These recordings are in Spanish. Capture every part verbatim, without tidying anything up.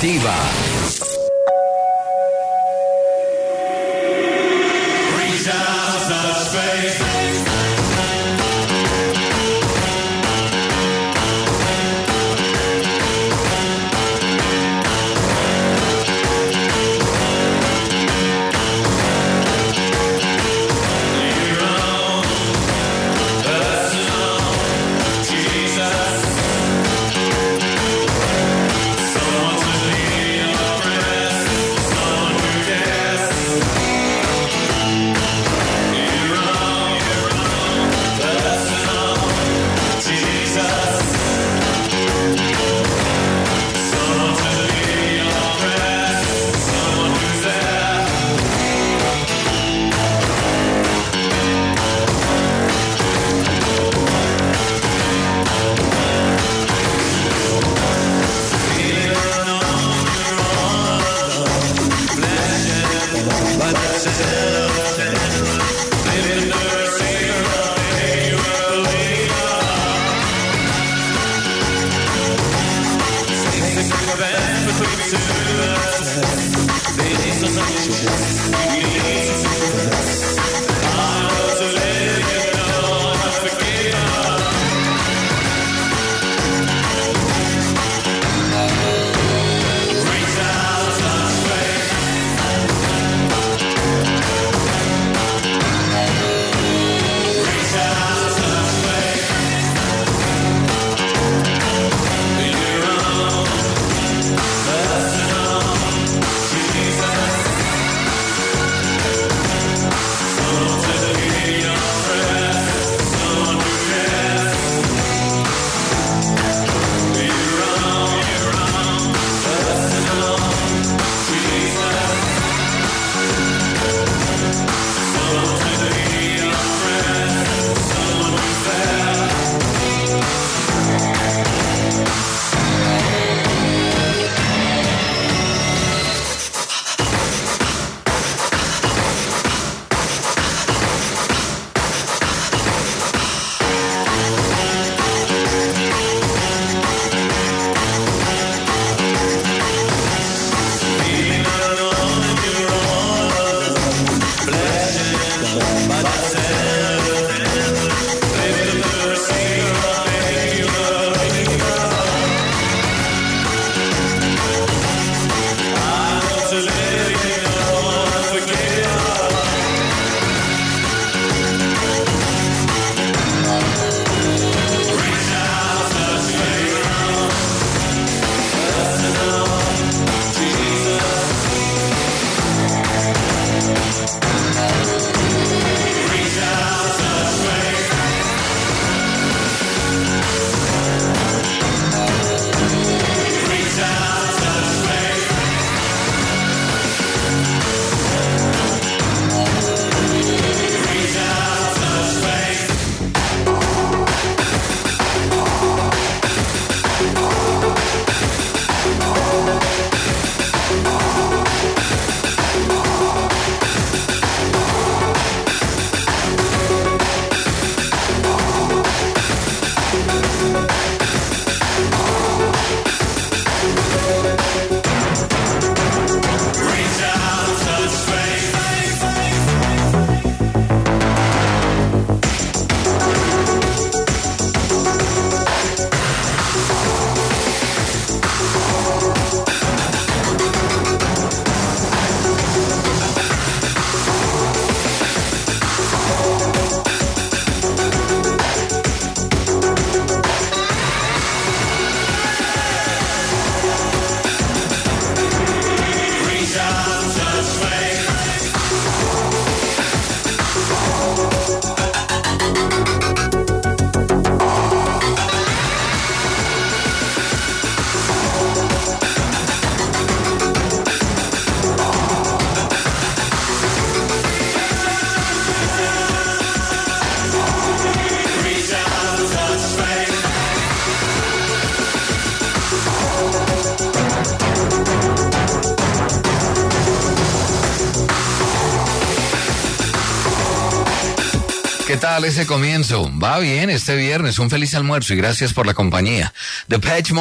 Alternativa. ¿Qué tal ese comienzo? Va bien este viernes, un feliz almuerzo y gracias por la compañía. Depeche Mode,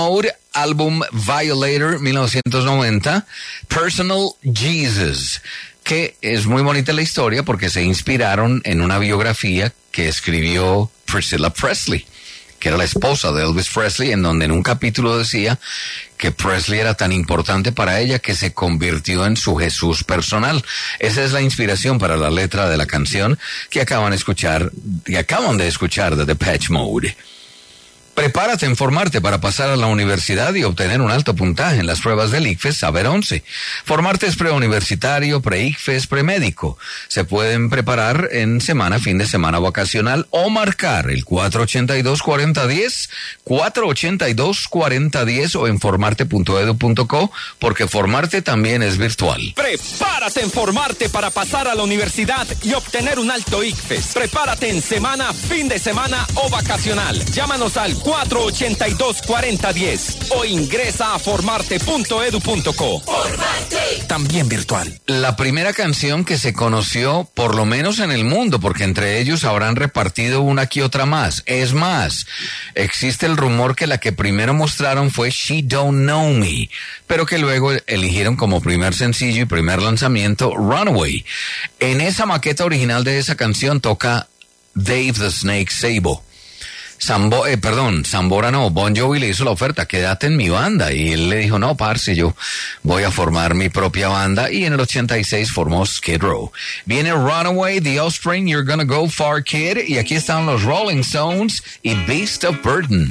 álbum Violator mil novecientos noventa, Personal Jesus, que es muy bonita la historia porque se inspiraron en una biografía que escribió Priscilla Presley, que era la esposa de Elvis Presley, en donde en un capítulo decía que Presley era tan importante para ella que se convirtió en su Jesús personal. Esa es la inspiración para la letra de la canción que acaban de escuchar, que acaban de escuchar de Depeche Mode. Prepárate en formarte para pasar a la universidad y obtener un alto puntaje en las pruebas del ICFES Saber once. Formarte es preuniversitario, pre-ICFES, premédico. Se pueden preparar en semana, fin de semana vacacional o marcar el cuatro ochenta y dos, cuarenta diez, cuatro ochenta y dos, cuarenta diez o en formarte punto edu punto co, porque formarte también es virtual. Prepárate en formarte para pasar a la universidad y obtener un alto ICFES. Prepárate en semana, fin de semana o vacacional. Llámanos al cuatro ochenta y dos, cuarenta diez o ingresa a formarte punto edu punto co. Formarte. También virtual. La primera canción que se conoció, por lo menos en el mundo, porque entre ellos habrán repartido una que otra más. Es más, existe el rumor que la que primero mostraron fue She Don't Know Me, pero que luego eligieron como primer sencillo y primer lanzamiento Runaway. En esa maqueta original de esa canción toca Dave the Snake Sabo. Sambo, eh, perdón, Sambora no, Bon Jovi le hizo la oferta, quédate en mi banda, y él le dijo, no, parce, yo voy a formar mi propia banda, y en el ochenta y seis formó Skid Row. Viene Runaway, The Offspring, You're Gonna Go Far Kid, y aquí están los Rolling Stones y Beast of Burden.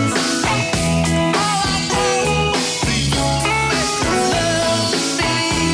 Be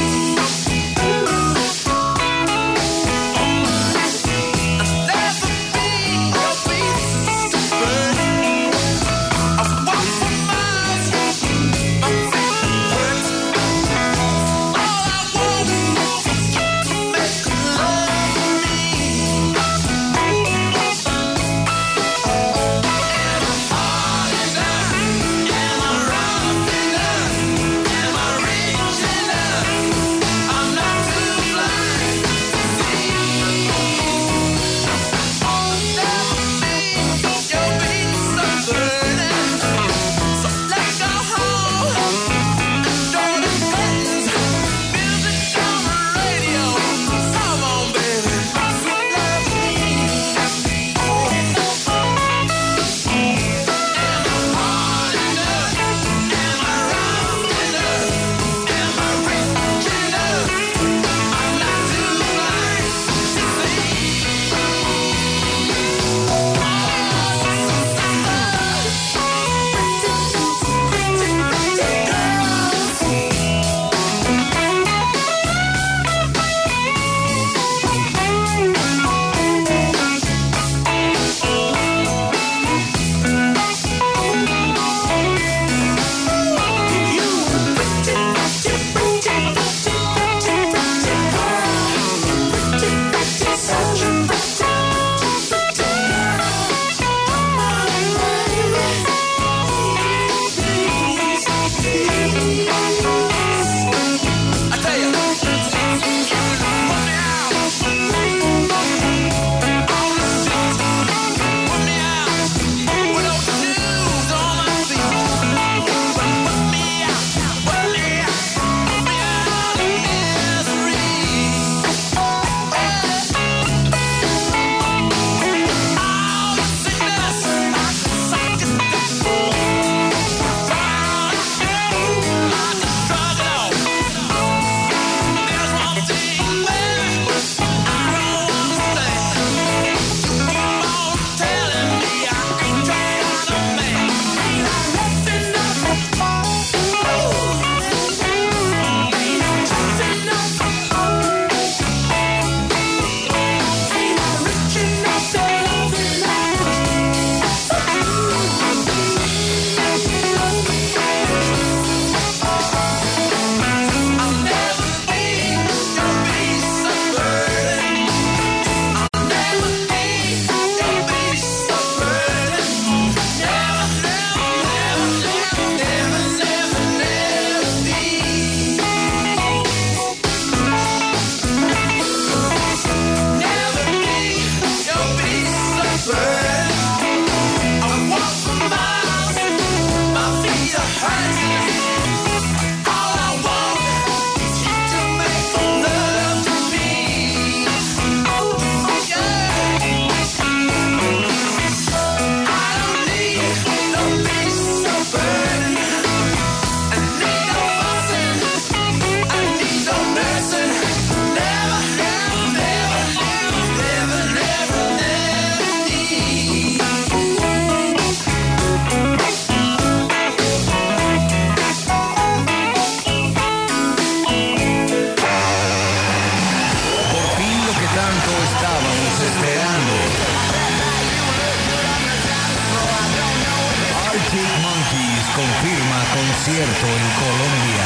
confirma concierto en Colombia.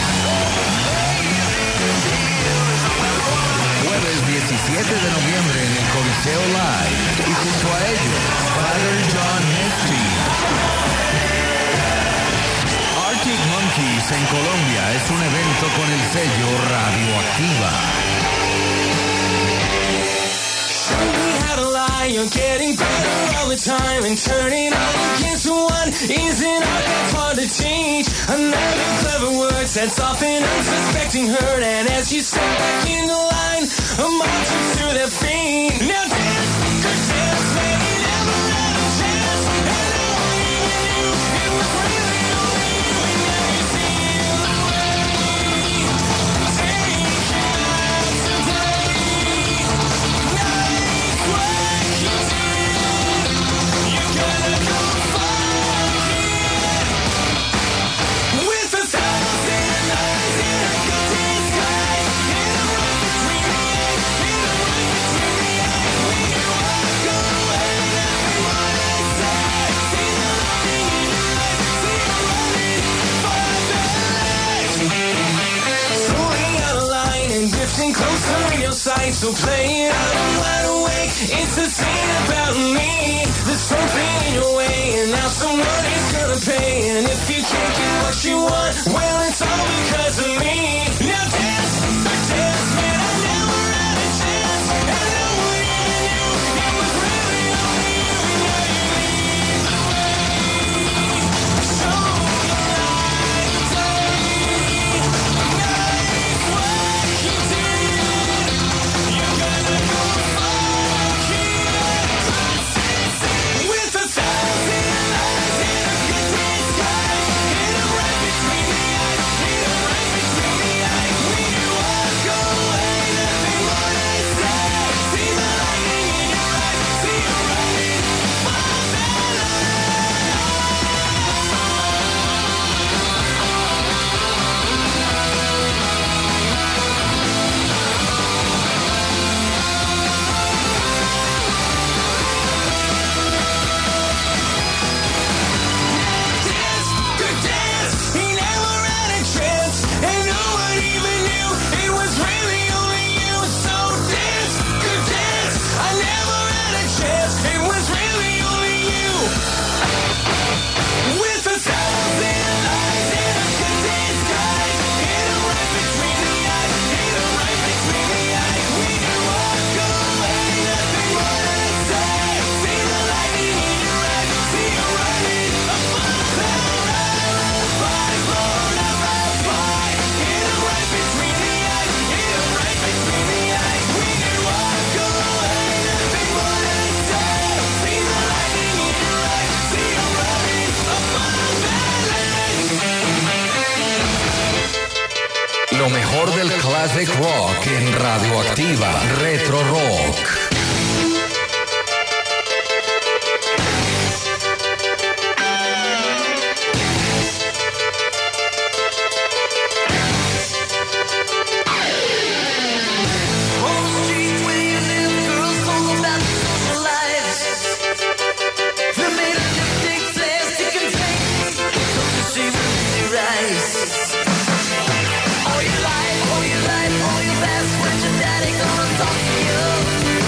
Jueves diecisiete de noviembre en el Coliseo Live. Y junto a ellos, Father John Misty. Arctic Monkeys en Colombia es un evento con el sello Radioactiva. You're getting better all the time, and turning all against one isn't all that's hard to change. Another clever word sets off an unsuspecting hurt, and as you step back in the line, a mob trips to their feet. Now dance, good dance, man, you never had a chance, and no one even knew it was really only you, and now you see the way. Take it out today. Nice work. Closer in your sight, so play it out, I'm wide awake. It's a scene about me. There's something in your way, and now someone is gonna pay. And if you can't get what you want, well, it's all because of me. Now dance, dance, man, I never had a chance, and no one even knew it was really only you, and now you lead the way. Show the light of day. Nice work you did. Lo mejor del classic rock en Radioactiva Retro Rock. All your life, all your life, all your best friends, your daddy gonna talk to you.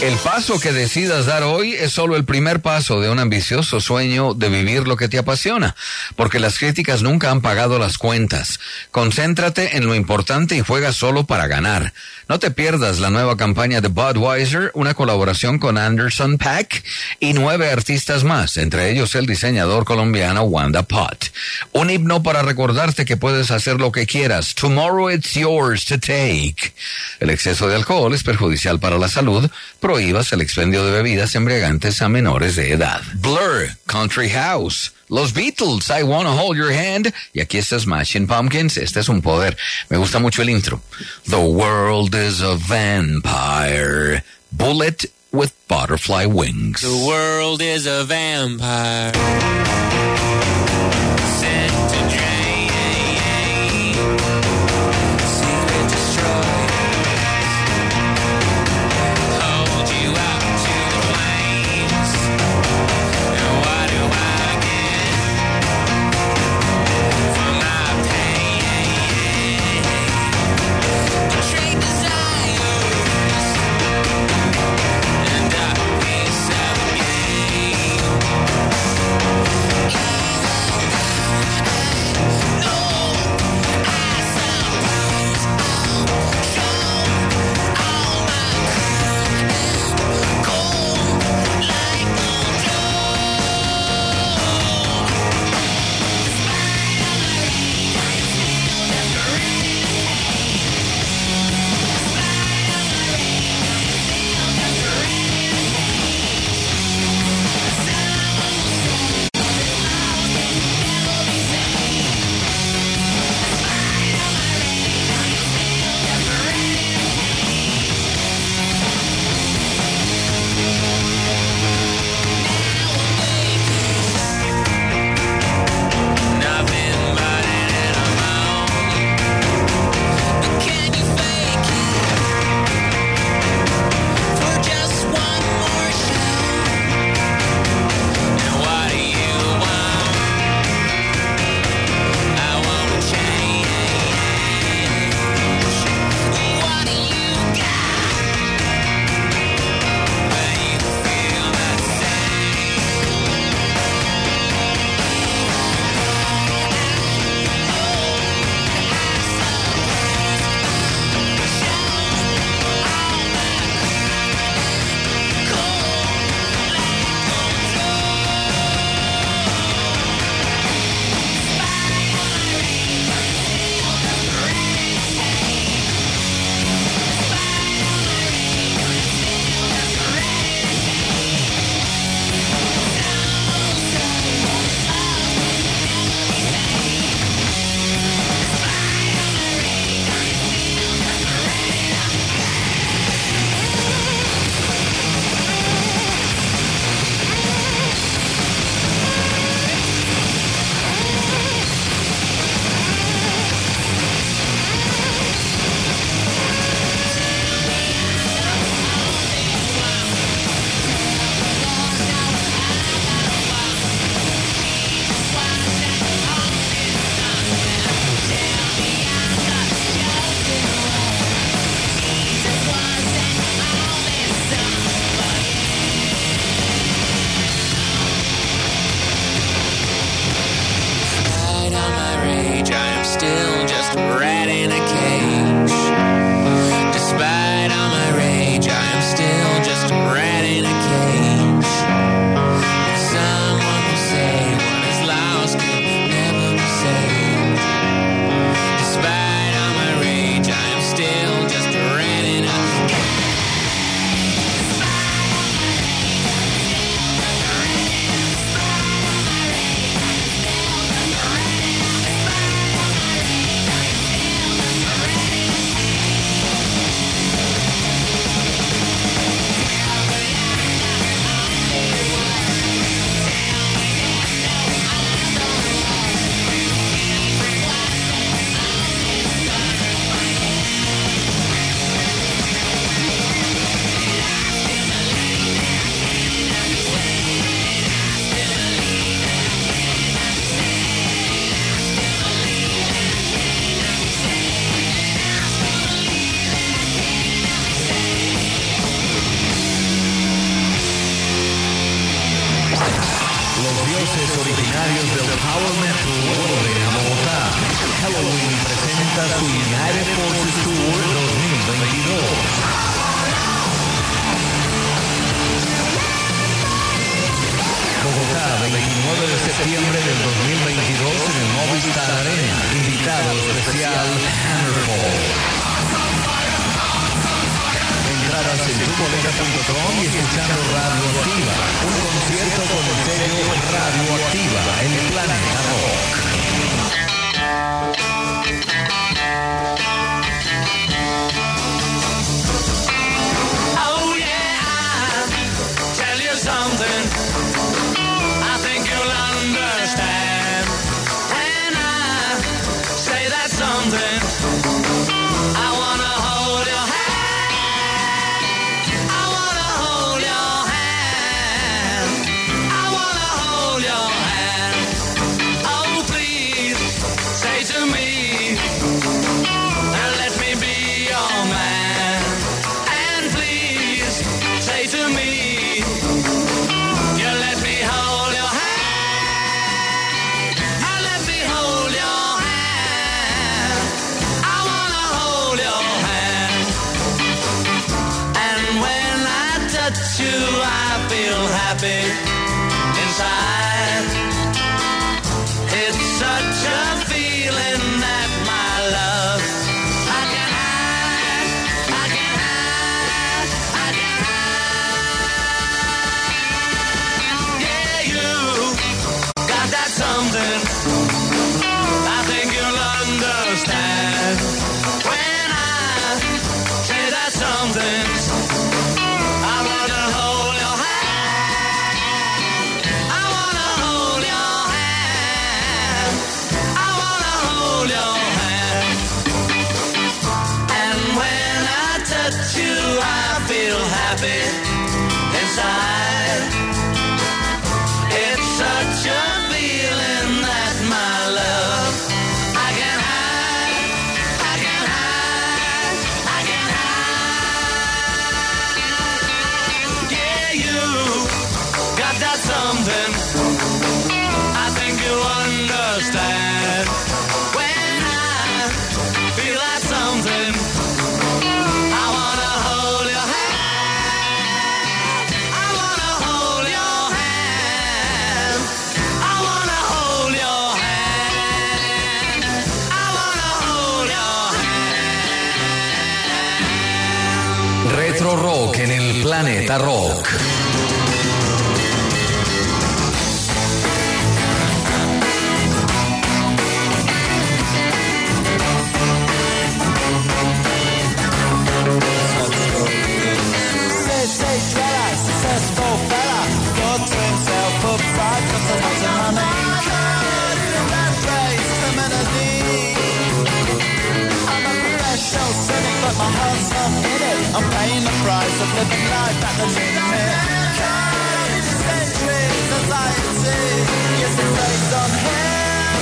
El paso que decidas dar hoy es solo el primer paso de un ambicioso sueño de vivir lo que te apasiona, porque las críticas nunca han pagado las cuentas. Concéntrate en lo importante y juega solo para ganar. No te pierdas la nueva campaña de Budweiser, una colaboración con Anderson .Paak y nueve artistas más, entre ellos el diseñador colombiano Wanda Pot. Un himno para recordarte que puedes hacer lo que quieras. Tomorrow it's yours to take. El exceso de alcohol es perjudicial para la salud. Prohíbas el expendio de bebidas embriagantes a menores de edad. Blur, Country House, Los Beatles, I Wanna Hold Your Hand, y aquí está Smashing Pumpkins. Este es un poder. Me gusta mucho el intro. The world is a vampire, bullet with butterfly wings. The world is a vampire. Sent to drain. Secret destroyers. Hold you up to the flames. And what do I get for my pain? Betrayed desires and dark piece of the game. Los dioses originarios del Power Metal vuelven a Bogotá. Halloween presenta su United Forces Tour dos mil veintidós. Bogotá, veintinueve de septiembre del dos mil veintidós en el Movistar Arena. Invitado especial Hammerfall. Entradas en tu boleta punto com y escuchando Radioactiva. Un concierto con el sello Radioactiva en el Planeta Rock. Oh yeah, I'll tell you something. I think you'll understand when I say that something. I wanna hold your hand. I wanna hold your hand. I wanna hold your hand. Oh, please say to me, and let me be your man. And please say to me, you let me hold your hand. And let me hold your hand. I wanna hold your hand. And when I touch you, I feel happy inside. It's such a feeling that my love I can hide, I can hide, I can hide. Yeah, you got that something. I think you'll understand when I say that something. I wanna hold your hand. I wanna hold your hand. I wanna hold your hand. And when I touch you, I feel happy inside. It's such a feeling that my love I can hide, I can hide, I can hide. Yeah, you got that something. I think you understand when I feel that something. I wanna hold your hand. I wanna hold your hand. I wanna hold your hand. I wanna hold your hand. Retro Rock en el Planeta Rock. City dweller, successful fella, thought to himself, put five plus a lot of money. Caught in a rat race, criminally. I'm a professional cynic, but my heart's not in it. I'm paying the price of living life at the limit. Caught in the centuries, anxiety. Yes, it plays on him.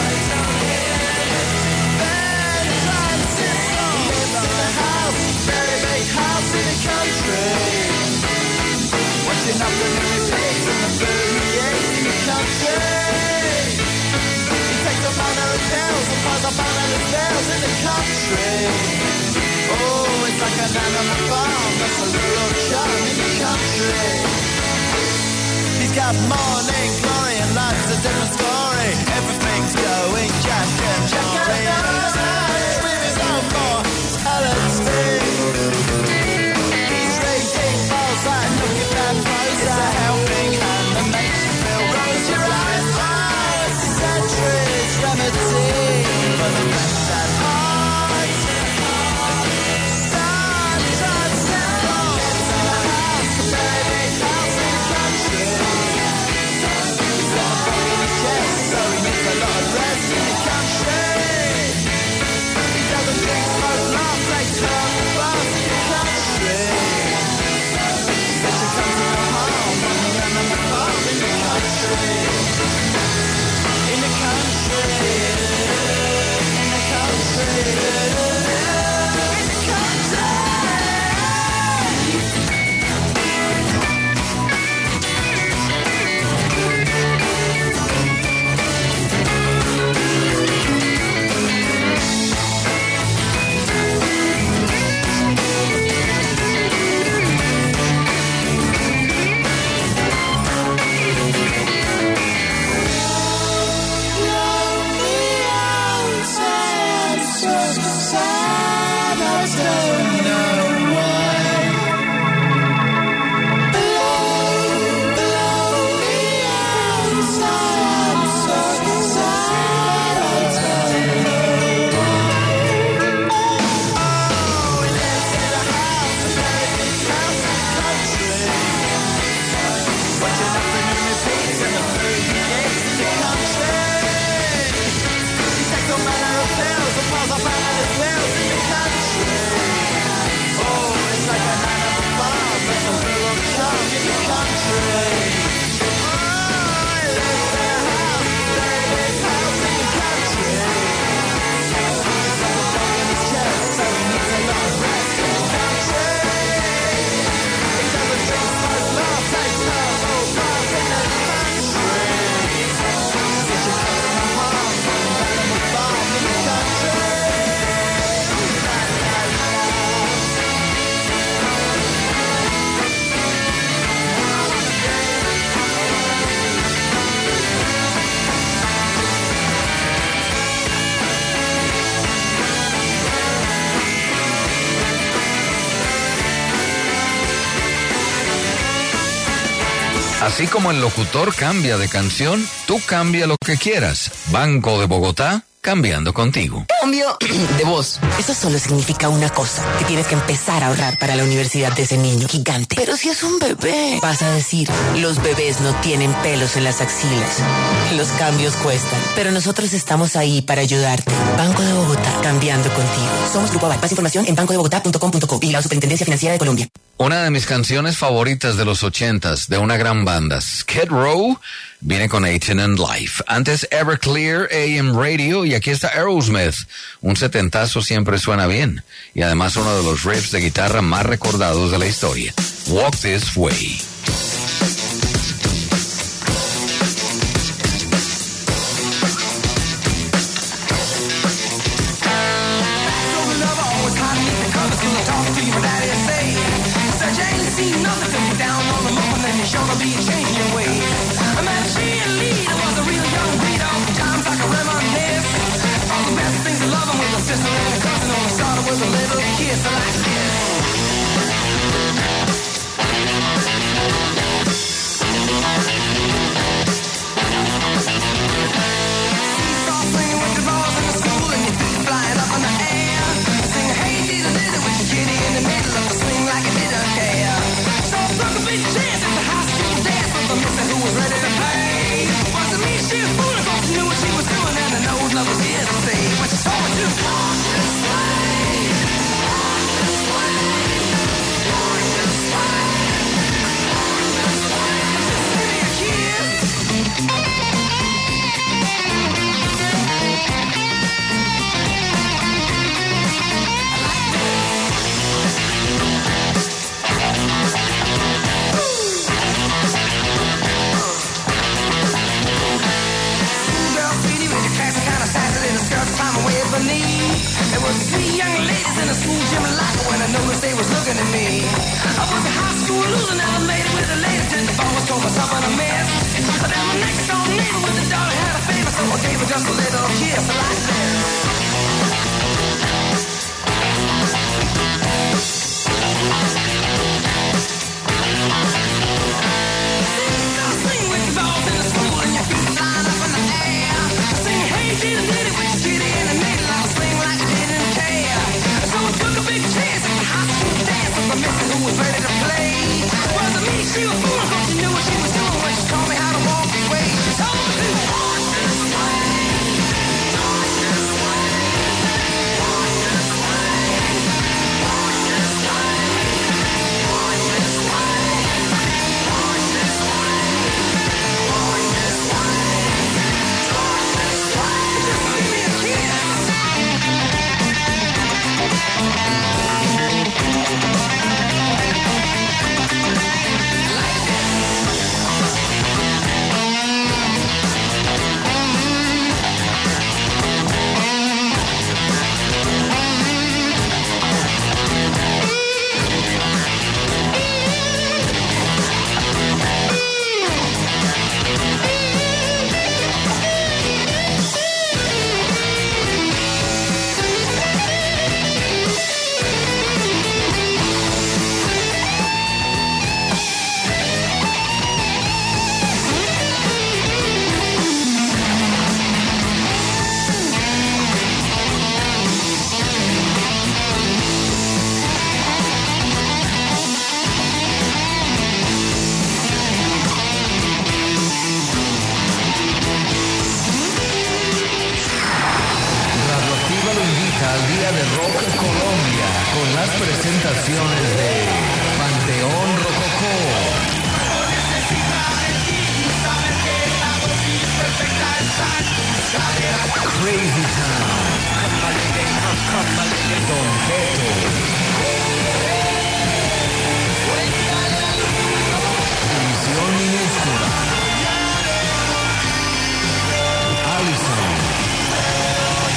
Then Francis lives in a house, very big house in the country. Watching up the new pigs and the food he eats in the country. He takes a manner of pills and piles up banana sales in the country. Oh, it's like an animal farm, that's a real charm in the country. He's got morning glory and life's a different story. Everything's going Jack and Jory. With his own mortality. He's reading balls like looking at clothes. It's a helping hand that makes you feel rosy. Right eyes, centuries, remedy for the best at heart. Sun, sun, sun. Lives in a house, a very big house in the country. Así como el locutor cambia de canción, tú cambia lo que quieras. Banco de Bogotá, cambiando contigo. Cambio de voz. Eso solo significa una cosa, que tienes que empezar a ahorrar para la universidad de ese niño gigante. Pero si es un bebé, vas a decir, los bebés no tienen pelos en las axilas. Los cambios cuestan, pero nosotros estamos ahí para ayudarte. Banco de Bogotá, cambiando contigo. Somos Grupo Aval. Más información en banco de bogotá punto com punto co y la Superintendencia Financiera de Colombia. Una de mis canciones favoritas de los ochentas, de una gran banda, Skid Row, viene con eighteen and Life. Antes Everclear, A M Radio, y aquí está Aerosmith. Un setentazo siempre suena bien. Y además uno de los riffs de guitarra más recordados de la historia. Walk This Way.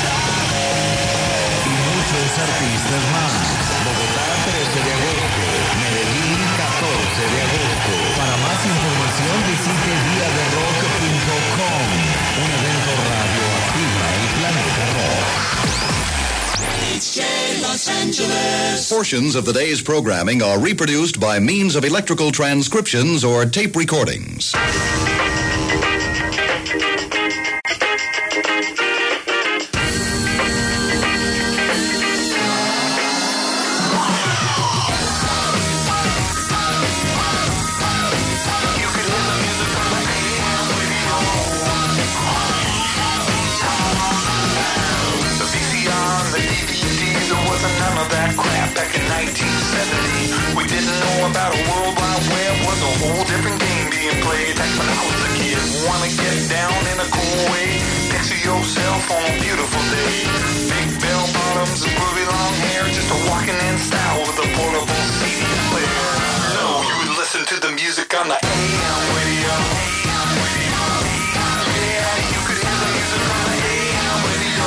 Artistas más. Bogotá, trece de agosto. Angeles. Portions of the day's programming are reproduced by means of electrical transcriptions or tape recordings. We didn't know about a world wide web, was a whole different game being played. Back when I was a kid, wanna get down in a cool way. Picture yourself on a beautiful day. Big bell bottoms and groovy long hair, just a walking in style with a portable C D player. No, you would listen to the music on the A M radio. Yeah, you could hear the music on the A M radio.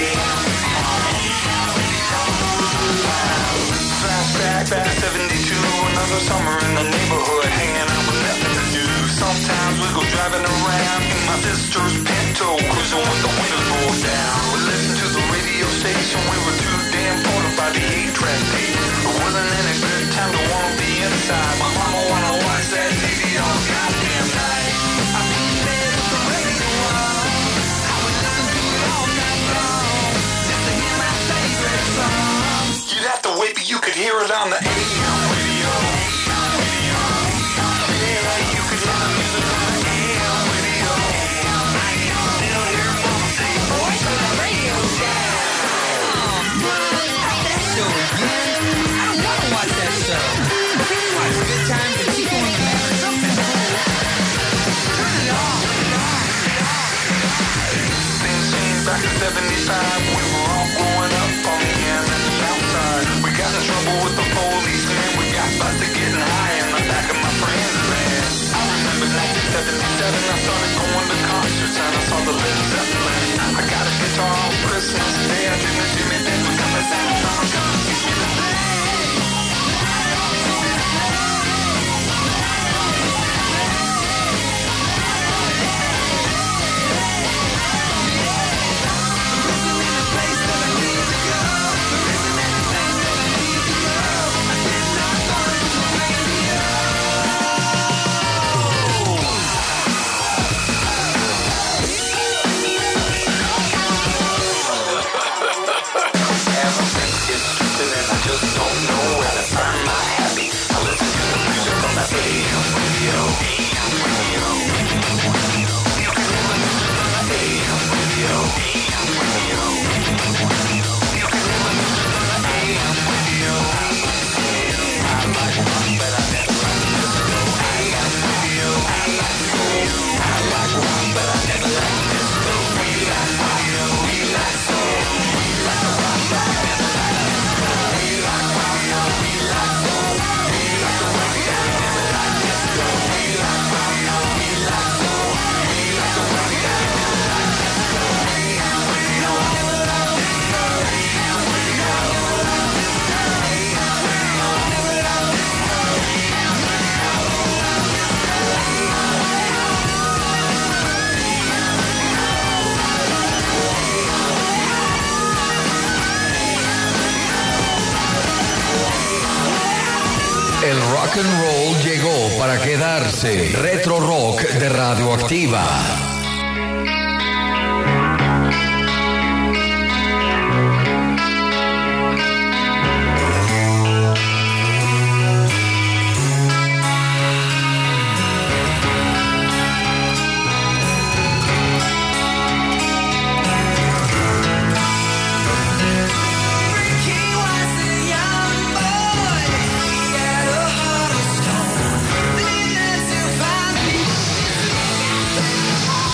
Flashback back seventy-two, another summer in the neighborhood, hanging out with nothing to do. Sometimes we go driving around in my sister's Pinto, cruising with the windows rolled down. We listened to the radio station, we were too damn bored by the eight-track tape. It wasn't any good time to wanna be inside. My mama wanna watch that T V all goddamn night. I be in bed with the radio on. I would listen to it all night long, just to hear my favorite song. You'd have to wait, but you could hear it on the A M radio. Yeah, you could hear the music on the A M radio. I can still hear mama say, boy, turn the radio down. That show again. I don't want to watch that show. Watch Good Times and Chico and the Man. Something cool. Turn it off. Things changed back in seventy-five. We were all growing up on the end and the outside. We got in trouble with the policeman. We got busted getting high in the back of my friend's van. I remember nineteen seventy-seven. I started going to concerts and I saw the Led Zeppelin. I got a guitar on Christmas Day. I dreamed that Jimmy Page would come and sing a song. Come teach me to play. El rock and roll llegó para quedarse. Retro Rock de Radioactiva. He had a heart of stone, believed that to find me.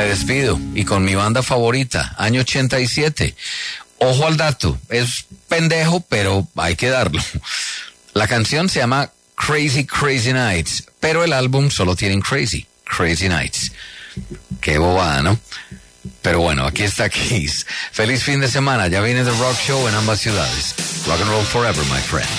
me despido y con mi banda favorita, año ochenta y siete. Ojo al dato, es pendejo, pero hay que darlo. La canción se llama Crazy Crazy Nights, pero el álbum solo tiene Crazy Crazy Nights. Qué bobada, ¿no? Pero bueno, aquí está Kiss. Feliz fin de semana. Ya viene The Rock Show en ambas ciudades. Rock and roll forever, my friend.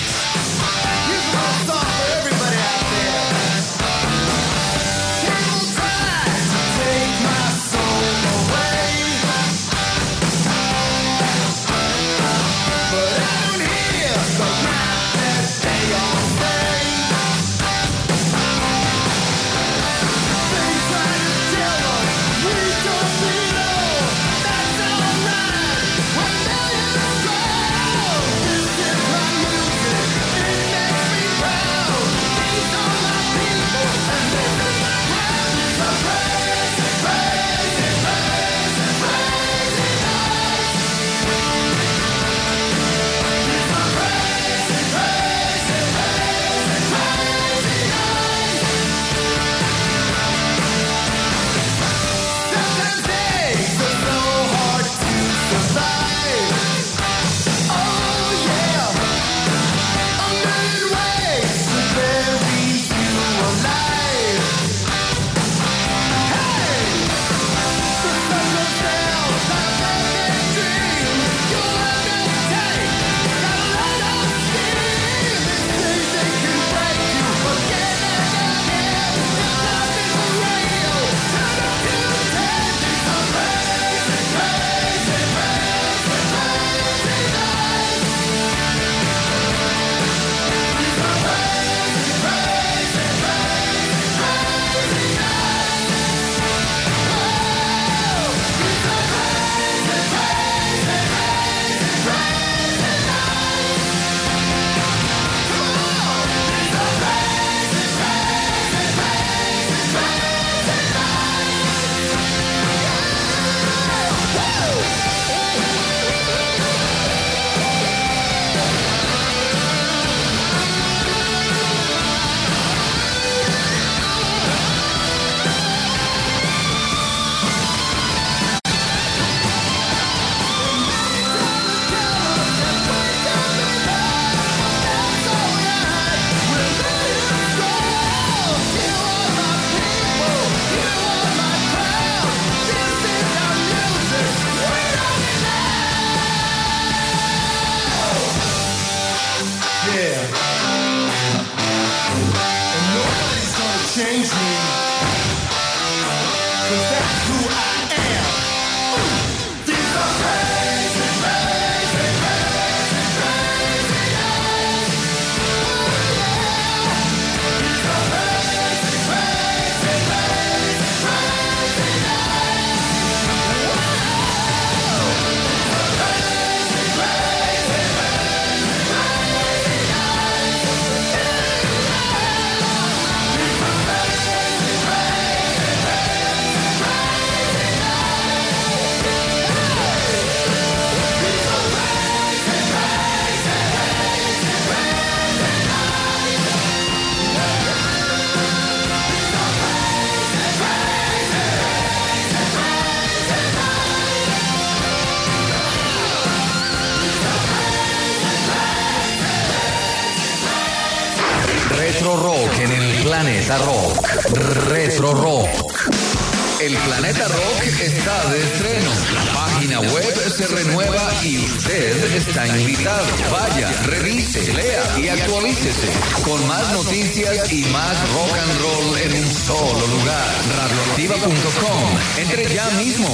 Retro Rock en el Planeta Rock. Retro Rock. El Planeta Rock está de estreno. La página web se renueva y usted está invitado. Vaya, revise, lea y actualícese. Con más noticias y más rock and roll en un solo lugar. radioactiva punto com. Entre ya mismo.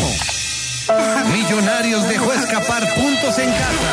Millonarios dejó escapar puntos en casa.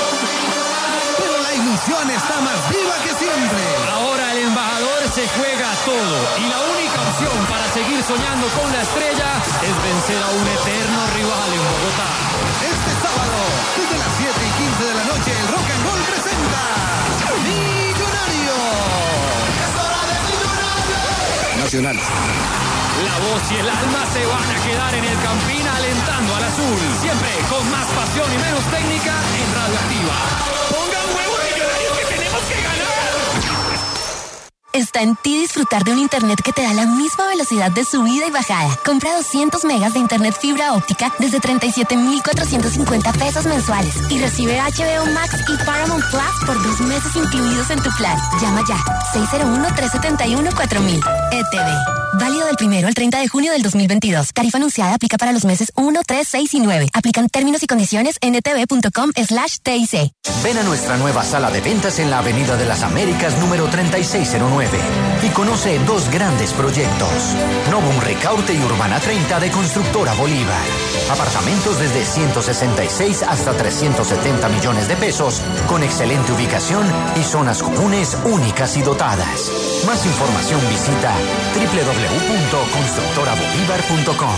Pero la ilusión está más viva que siempre. Ahora el embajador se juega todo y la única opción para seguir soñando con la estrella es vencer a un eterno rival en Bogotá. Este sábado, desde las siete y quince de la noche, el Rock and Roll presenta Millonario. Es hora de Millonario. Nacional. La voz y el alma se van a quedar en el Campín alentando al azul. Siempre con más pasión y menos técnica en Radioactiva. ¡Pongan huevos, Millonarios, que tenemos que ganar! Está en ti disfrutar de un internet que te da la misma velocidad de subida y bajada. Compra doscientos megas de internet fibra óptica desde treinta y siete mil cuatrocientos cincuenta pesos mensuales y recibe H B O Max y Paramount Plus por dos meses incluidos en tu plan. Llama ya. seis cero uno, tres siete uno, cuatro mil. E T V. Válido del primero al treinta de junio del dos mil veintidós. Tarifa anunciada aplica para los meses uno, tres, seis y nueve. Aplican términos y condiciones en etv.com slash TIC. Ven a nuestra nueva sala de ventas en la Avenida de las Américas número treinta y seis cero nueve y conoce dos grandes proyectos. Novum Ricaurte y Urbana treinta de Constructora Bolívar. Apartamentos desde ciento sesenta y seis hasta trescientos setenta millones de pesos, con excelente ubicación y zonas comunes únicas y dotadas. Más información visita doble u doble u doble u punto constructora bolívar punto com.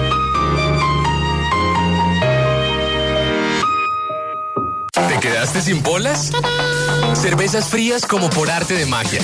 ¿Te quedaste sin polas? Cervezas frías como por arte de magia.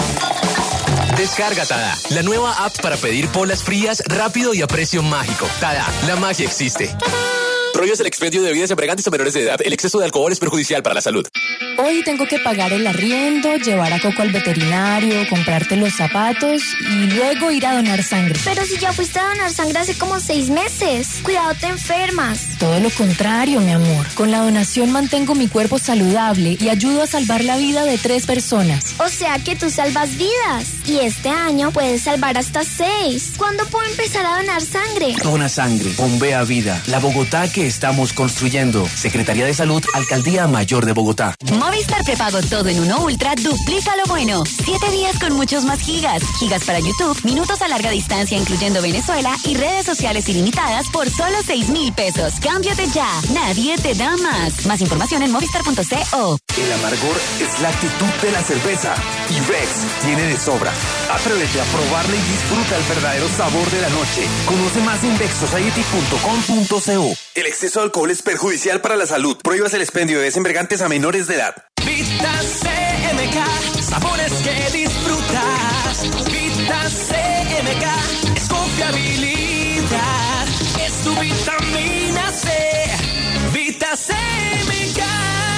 Descarga Tada, la nueva app para pedir polas frías rápido y a precio mágico. Tada, la magia existe. Prohíbes el expendio de bebidas embriagantes a menores de edad. El exceso de alcohol es perjudicial para la salud. Hoy tengo que pagar el arriendo, llevar a Coco al veterinario, comprarte los zapatos y luego ir a donar sangre. Pero si ya fuiste a donar sangre hace como seis meses. Cuidado, te enfermas. Todo lo contrario, mi amor. Con la donación mantengo mi cuerpo saludable y ayudo a salvar la vida de tres personas. O sea que tú salvas vidas. Y este año puedes salvar hasta seis. ¿Cuándo puedo empezar a donar sangre? Dona sangre, bombea vida. La Bogotá que estamos construyendo. Secretaría de Salud, Alcaldía Mayor de Bogotá. Movistar prepago todo en uno Ultra duplica lo bueno. Siete días con muchos más gigas. Gigas para YouTube, minutos a larga distancia incluyendo Venezuela y redes sociales ilimitadas por solo seis mil pesos. Cámbiate ya. Nadie te da más. Más información en movistar punto co. El amargor es la actitud de la cerveza. Y Rex tiene de sobra. Atrévete a probarla y disfruta el verdadero sabor de la noche. Conoce más en vex society punto com punto co. El exceso de alcohol es perjudicial para la salud. Prohíbas el expendio de bebidas embriagantes a menores de edad. Vita C M K, sabores que disfrutas. Vita C M K es confiabilidad, es tu vitamina C. Vita C M K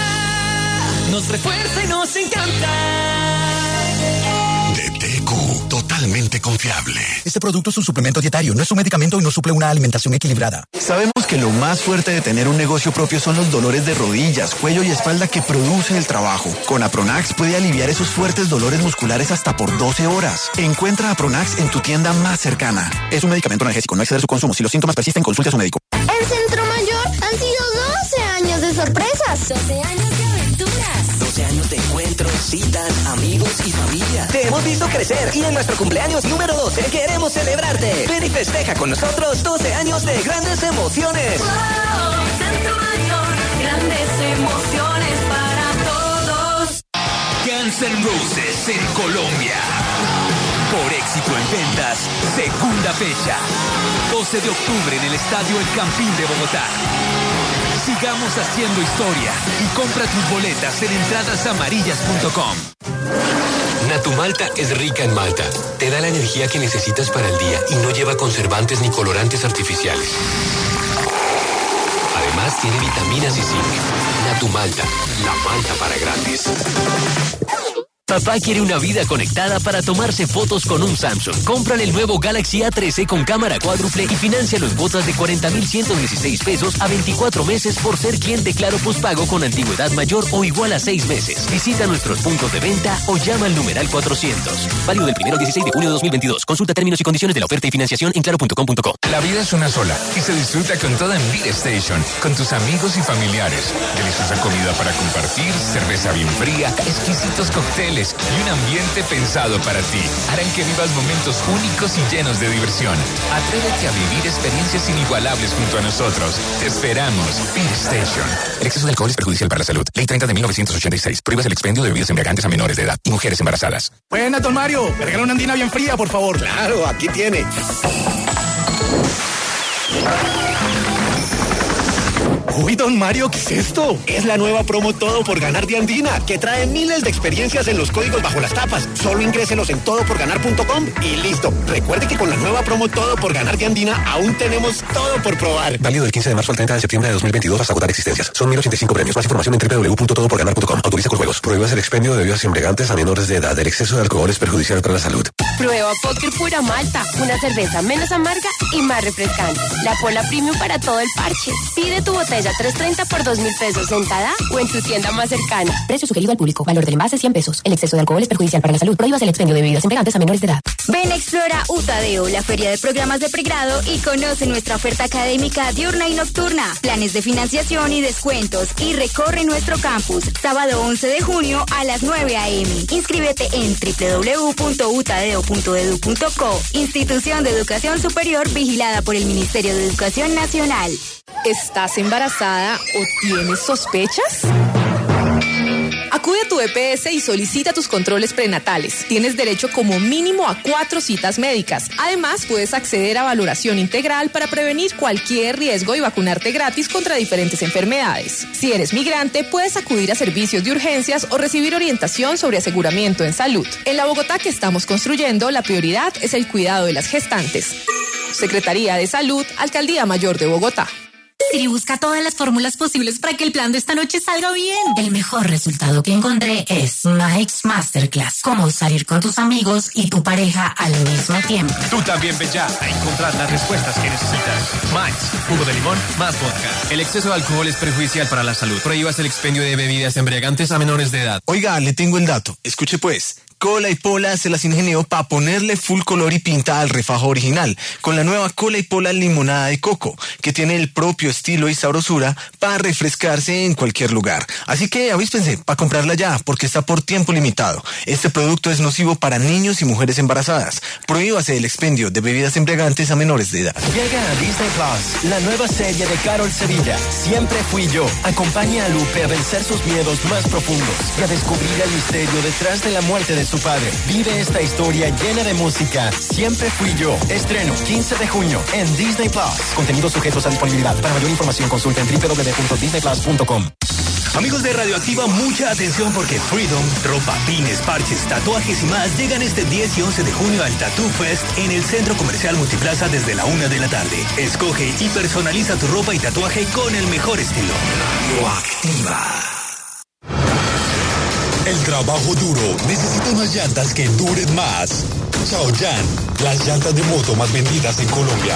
nos refuerza y nos encanta. D T Q, totalmente confiable. Este producto es un suplemento dietario, no es un medicamento y no suple una alimentación equilibrada. Sabemos que lo más fuerte de tener un negocio propio son los dolores de rodillas, cuello y espalda que produce el trabajo. Con Apronax puede aliviar esos fuertes dolores musculares hasta por doce horas. Encuentra Apronax en tu tienda más cercana. Es un medicamento analgésico, no exceder su consumo. Si los síntomas persisten, consulte a su médico. En Centro Mayor han sido doce años de sorpresas. doce años de aventuras. doce años de encuentros, citas, amigos y familia. Te hemos visto crecer y en nuestro cumpleaños número doce queremos celebrarte. Ven y festeja con nosotros doce años de grandes emociones. Wow, Centro Mayor, grandes emociones para todos. Guns N' Roses en Colombia. Por éxito en ventas, segunda fecha. doce de octubre en el Estadio El Campín de Bogotá. Sigamos haciendo historia y compra tus boletas en entradas amarillas punto com. Natumalta es rica en malta. Te da la energía que necesitas para el día y no lleva conservantes ni colorantes artificiales. Además tiene vitaminas y zinc. Natumalta, la malta para grandes. Papá quiere una vida conectada para tomarse fotos con un Samsung. Cómprale el nuevo Galaxy A trece con cámara cuádruple y financialo en cuotas de cuarenta mil ciento dieciséis pesos a veinticuatro meses por ser cliente Claro Postpago con antigüedad mayor o igual a seis meses. Visita nuestros puntos de venta o llama al numeral cuatrocientos. Válido del primero al dieciséis de junio de dos mil veintidós. Consulta términos y condiciones de la oferta y financiación en claro punto com punto co. La vida es una sola y se disfruta con toda en Beat Station, con tus amigos y familiares. Deliciosa comida para compartir, cerveza bien fría, exquisitos cócteles y un ambiente pensado para ti. Harán que vivas momentos únicos y llenos de diversión. Atrévete a vivir experiencias inigualables junto a nosotros. Te esperamos. Beat Station. El exceso de alcohol es perjudicial para la salud. Ley treinta de mil novecientos ochenta y seis. Prohíbas el expendio de bebidas embriagantes a menores de edad y mujeres embarazadas. Buena, don Mario. Me regala una andina bien fría, por favor. Claro, aquí tiene. Uy, don Mario, ¿qué es esto? Es la nueva promo Todo por Ganar de Andina, que trae miles de experiencias en los códigos bajo las tapas. Solo ingréselos en todo por ganar punto com y listo. Recuerde que con la nueva promo Todo por Ganar de Andina aún tenemos todo por probar. Válido del quince de marzo al treinta de septiembre de dos mil veintidós hasta agotar existencias. Son mil ochenta y cinco premios. Más información en doble u doble u doble u punto todo por ganar punto com. Autoriza con juegos. Prohíbas el expendio de bebidas embriagantes a menores de edad. El exceso de alcohol es perjudicial para la salud. Prueba Póker Pura Malta, una cerveza menos amarga y más refrescante. La Pola Premium para todo el parche. Pide tu botella tres treinta por dos mil pesos en Tada o en tu tienda más cercana. Precio sugerido al público. Valor del envase cien pesos. El exceso de alcohol es perjudicial para la salud. Prohíbas el expendio de bebidas embriagantes a menores de edad. Ven, explora Utadeo, la feria de programas de pregrado, y conoce nuestra oferta académica diurna y nocturna, planes de financiación y descuentos, y recorre nuestro campus. Sábado once de junio a las nueve a eme. Inscríbete en doble u doble u doble u punto utadeo punto edu punto co. Institución de Educación Superior vigilada por el Ministerio de Educación Nacional. ¿Estás embarazada o tienes sospechas? Acude a tu E P S y solicita tus controles prenatales. Tienes derecho como mínimo a cuatro citas médicas. Además, puedes acceder a valoración integral para prevenir cualquier riesgo y vacunarte gratis contra diferentes enfermedades. Si eres migrante, puedes acudir a servicios de urgencias o recibir orientación sobre aseguramiento en salud. En la Bogotá que estamos construyendo, la prioridad es el cuidado de las gestantes. Secretaría de Salud, Alcaldía Mayor de Bogotá. Siri busca todas las fórmulas posibles para que el plan de esta noche salga bien. El mejor resultado que encontré es Mike's Masterclass. Cómo salir con tus amigos y tu pareja al mismo tiempo. Tú también ve ya a encontrar las respuestas que necesitas. Mike's, jugo de limón más vodka. El exceso de alcohol es perjudicial para la salud. Prohíbas el expendio de bebidas embriagantes a menores de edad. Oiga, le tengo el dato. Escuche pues. Cola y Pola se las ingenió para ponerle full color y pinta al refajo original, con la nueva Cola y Pola limonada de coco, que tiene el propio estilo y sabrosura para refrescarse en cualquier lugar. Así que avíspense para comprarla ya, porque está por tiempo limitado. Este producto es nocivo para niños y mujeres embarazadas. Prohíbase el expendio de bebidas embriagantes a menores de edad. Llega a Disney Plus, la nueva serie de Carol Sevilla, Siempre Fui Yo. Acompaña a Lupe a vencer sus miedos más profundos y a descubrir el misterio detrás de la muerte de su padre. Vive esta historia llena de música. Siempre Fui Yo. Estreno quince de junio en Disney Plus. Contenidos sujetos a disponibilidad. Para mayor información consulta en doble u doble u doble u punto disney plus punto com. Amigos de Radioactiva, mucha atención porque Freedom, ropa, pines, parches, tatuajes y más llegan este diez y once de junio al Tattoo Fest en el Centro Comercial Multiplaza desde la una de la tarde. Escoge y personaliza tu ropa y tatuaje con el mejor estilo. Radioactiva. El trabajo duro necesita unas llantas que duren más. Chaoyan, las llantas de moto más vendidas en Colombia.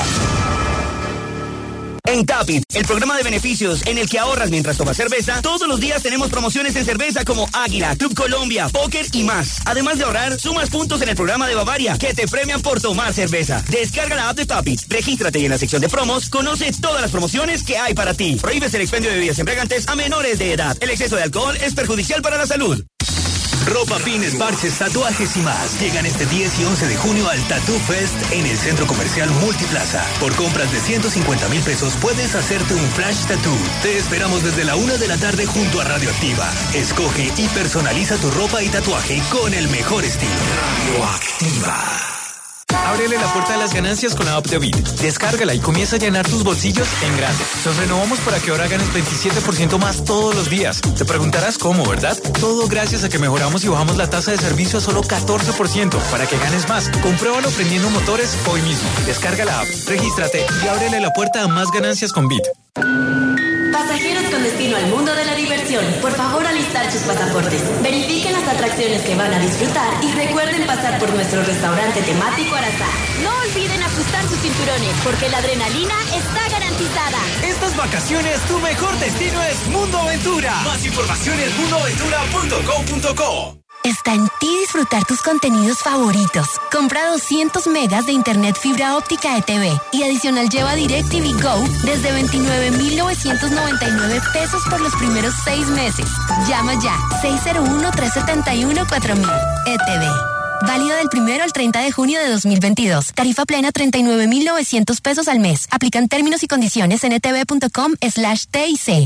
En Tapit, el programa de beneficios en el que ahorras mientras tomas cerveza, todos los días tenemos promociones en cerveza como Águila, Club Colombia, Póker y más. Además de ahorrar, sumas puntos en el programa de Bavaria, que te premian por tomar cerveza. Descarga la app de Tapit, regístrate y en la sección de promos, conoce todas las promociones que hay para ti. Prohíbes el expendio de bebidas embriagantes a menores de edad. El exceso de alcohol es perjudicial para la salud. Ropa, pines, parches, tatuajes y más llegan este diez y once de junio al Tattoo Fest en el Centro Comercial Multiplaza. Por compras de ciento cincuenta mil pesos puedes hacerte un flash tattoo. Te esperamos desde la una de la tarde junto a Radioactiva. Escoge y personaliza tu ropa y tatuaje con el mejor estilo. Radioactiva. Ábrele la puerta de las ganancias con la app de Bit. Descárgala y comienza a llenar tus bolsillos en grande. Nos renovamos para que ahora ganes veintisiete por ciento más todos los días. Te preguntarás cómo, ¿verdad? Todo gracias a que mejoramos y bajamos la tasa de servicio a solo catorce por ciento para que ganes más. Compruébalo prendiendo motores hoy mismo. Descarga la app, regístrate y ábrele la puerta a más ganancias con Bit. Pasajeros con destino al mundo de la diversión, por favor alistar sus pasaportes. Verifiquen las atracciones que van a disfrutar y recuerden pasar por nuestro restaurante temático Arazá. No olviden ajustar sus cinturones porque la adrenalina está garantizada. Estas vacaciones tu mejor destino es Mundo Aventura. Más información en mundo aventura punto com punto co. Está en ti disfrutar tus contenidos favoritos. Compra doscientos megas de internet fibra óptica E T V y adicional lleva DirecTV Go desde veintinueve mil novecientos noventa y nueve pesos por los primeros seis meses. Llama ya seis cero uno, tres siete uno, cuatro mil. E T V. Válido del primero al treinta de junio de dos mil veintidós. Tarifa plena treinta y nueve mil novecientos pesos al mes. Aplican términos y condiciones en etv.com slash TIC.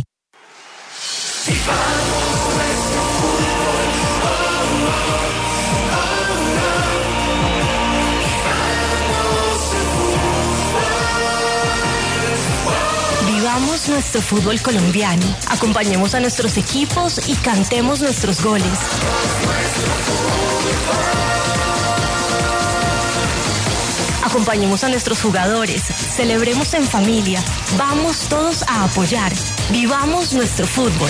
Vivamos nuestro fútbol colombiano, acompañemos a nuestros equipos y cantemos nuestros goles. Acompañemos a nuestros jugadores, celebremos en familia, vamos todos a apoyar, vivamos nuestro fútbol.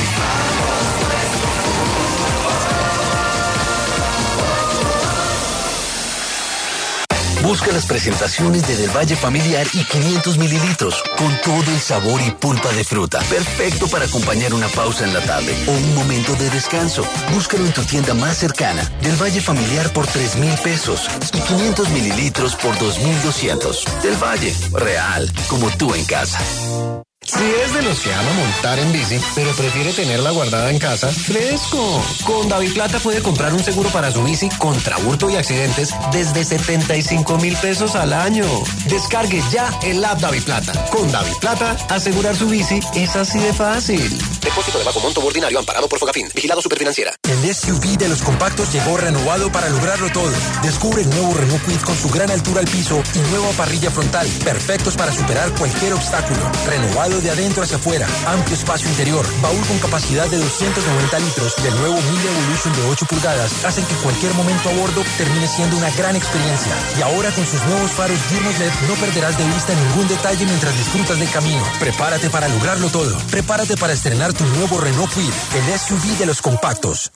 Busca las presentaciones de Del Valle Familiar y quinientos mililitros, con todo el sabor y pulpa de fruta. Perfecto para acompañar una pausa en la tarde o un momento de descanso. Búscalo en tu tienda más cercana. Del Valle Familiar por tres mil pesos y quinientos mililitros por dos mil doscientos. Del Valle, real, como tú en casa. Si es de los que ama montar en bici, pero prefiere tenerla guardada en casa, ¡fresco! Con Daviplata puede comprar un seguro para su bici contra hurto y accidentes desde setenta y cinco mil pesos al año. Descargue ya el app Daviplata. Con Daviplata, asegurar su bici es así de fácil. Depósito de bajo monto ordinario amparado por Fogafín. Vigilado Superfinanciera. El S U V de los compactos llegó renovado para lograrlo todo. Descubre el nuevo Renault Kwid con su gran altura al piso y nueva parrilla frontal, perfectos para superar cualquier obstáculo. Renovado de adentro hacia afuera, amplio espacio interior, baúl con capacidad de doscientos noventa litros y el nuevo Mille Evolution de ocho pulgadas hacen que cualquier momento a bordo termine siendo una gran experiencia. Y ahora con sus nuevos faros Girnos L E D no perderás de vista ningún detalle mientras disfrutas del camino. Prepárate para lograrlo todo. Prepárate para estrenar tu nuevo Renault Kwid, el S U V de los compactos.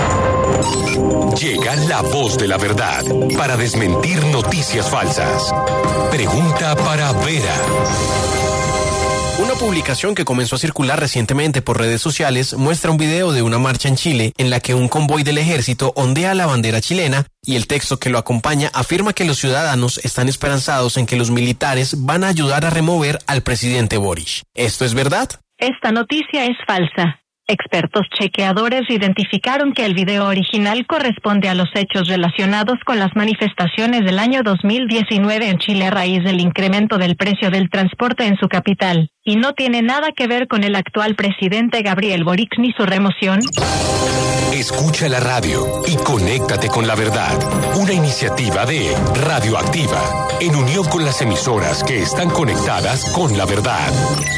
Llega la voz de la verdad para desmentir noticias falsas. Pregunta para Vera. Una publicación que comenzó a circular recientemente por redes sociales muestra un video de una marcha en Chile en la que un convoy del ejército ondea la bandera chilena y el texto que lo acompaña afirma que los ciudadanos están esperanzados en que los militares van a ayudar a remover al presidente Boric. ¿Esto es verdad? Esta noticia es falsa. Expertos chequeadores identificaron que el video original corresponde a los hechos relacionados con las manifestaciones del año dos mil diecinueve en Chile a raíz del incremento del precio del transporte en su capital, y no tiene nada que ver con el actual presidente Gabriel Boric ni su remoción. Escucha la radio y conéctate con la verdad. Una iniciativa de Radioactiva, en unión con las emisoras que están conectadas con la verdad.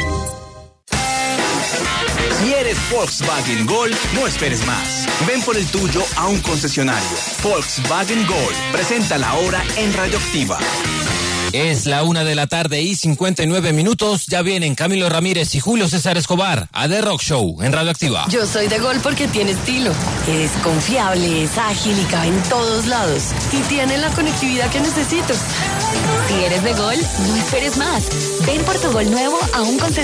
Si eres Volkswagen Gol, no esperes más. Ven por el tuyo a un concesionario. Volkswagen Gol. Presenta la hora en Radioactiva. Es la una de la tarde y cincuenta y nueve minutos. Ya vienen Camilo Ramírez y Julio César Escobar a The Rock Show en Radioactiva. Yo soy de Gol porque tiene estilo. Es confiable, es ágil y cabe en todos lados. Y tiene la conectividad que necesito. Si eres de Gol, no esperes más. Ven por tu Gol nuevo a un concesionario.